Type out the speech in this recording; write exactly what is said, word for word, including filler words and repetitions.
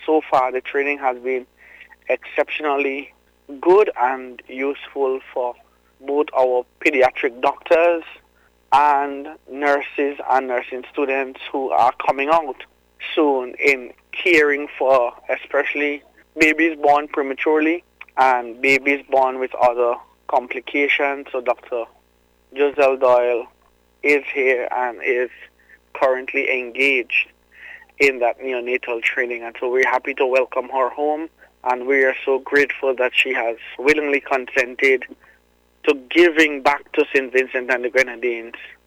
so far the training has been exceptionally good and useful for both our pediatric doctors and nurses and nursing students who are coming out soon in caring for especially babies born prematurely and babies born with other complications. So Doctor Giselle Doyle is here and is currently engaged in that neonatal training, and so we're happy to welcome her home, and we are so grateful that she has willingly consented to giving back to Saint Vincent and the Grenadines